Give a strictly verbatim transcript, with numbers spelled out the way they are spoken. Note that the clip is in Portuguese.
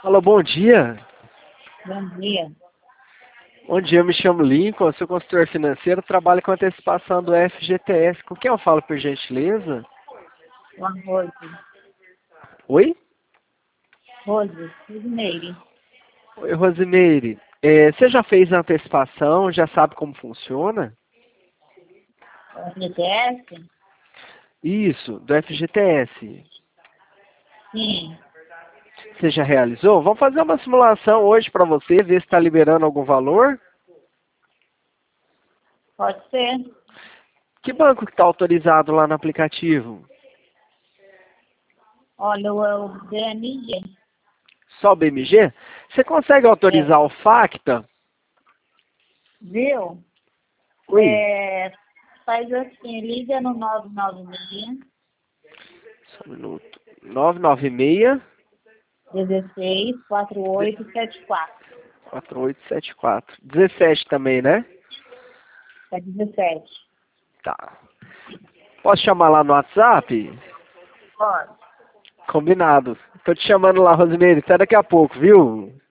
Alô, bom dia. Bom dia. Bom dia, eu me chamo Lincoln, sou consultor financeiro, trabalho com antecipação do F G T S. Com quem eu falo, por gentileza? Boa noite. Oi? Rose, Rosimeire. Oi, Rosimeire. É, você já fez a antecipação, já sabe como funciona? F G T S? Isso, do F G T S. Sim, Você já realizou? Vamos fazer uma simulação hoje para você, ver se está liberando algum valor. pode ser. Que banco que está autorizado lá no aplicativo? Olha, o, o B M G. Só o B M G? Você consegue É, autorizar o Facta? viu? Oi? É, faz assim, liga no nove nove seis, Só um minuto. nove nove seis, dezesseis, quarenta e oito, setenta e quatro. quatro oito sete quatro. dezessete também, né? É dezessete. Tá. Posso chamar lá no WhatsApp? Pode. Combinado. Tô te chamando lá, Rosimeire. Até daqui a pouco, viu?